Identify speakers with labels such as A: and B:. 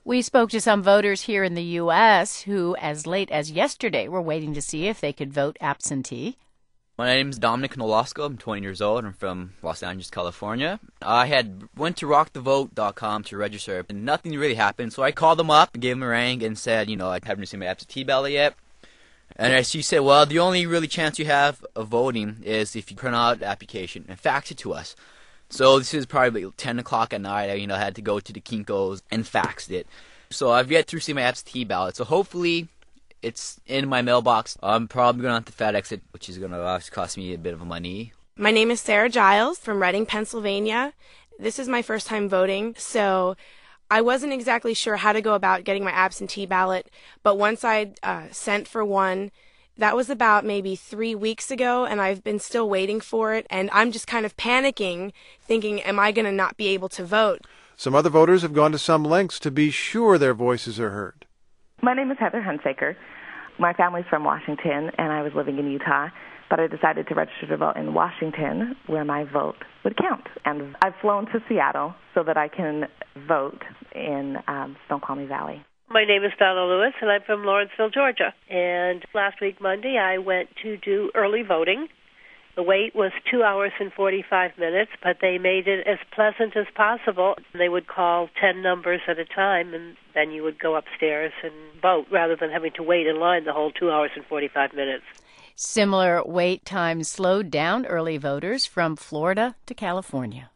A: We spoke to some voters here in the U.S. who, as late as yesterday, were waiting to see if they could vote absentee.
B: My name is Dominic Nolasco. I'm 20 years old. I'm from Los Angeles, California. I went to rockthevote.com to register, and nothing really happened. So I called them up, gave them a ring, and said, I haven't received my absentee ballot yet. And she said, well, the only really chance you have of voting is if you print out the application and fax it to us. So this is probably 10 o'clock at night. I had to go to the Kinko's and faxed it. So I've yet to receive my absentee ballot. So hopefully it's in my mailbox. I'm probably going to have to FedEx it, which is going to cost me a bit of money.
C: My name is Sarah Giles from Reading, Pennsylvania. This is my first time voting, so I wasn't exactly sure how to go about getting my absentee ballot. But once I sent for one, that was about maybe 3 weeks ago, and I've been still waiting for it. And I'm just kind of panicking, thinking, am I going to not be able to vote?
D: Some other voters have gone to some lengths to be sure their voices are heard.
E: My name is Heather Hunsaker. My family's from Washington, and I was living in Utah, but I decided to register to vote in Washington, where my vote would count. And I've flown to Seattle so that I can vote in Snoqualmie Valley.
F: My name is Donna Lewis, and I'm from Lawrenceville, Georgia. And last week, Monday, I went to do early voting. The wait was 2 hours and 45 minutes, but they made it as pleasant as possible. They would call 10 numbers at a time, and then you would go upstairs and vote rather than having to wait in line the whole 2 hours and 45 minutes.
A: Similar wait times slowed down early voters from Florida to California.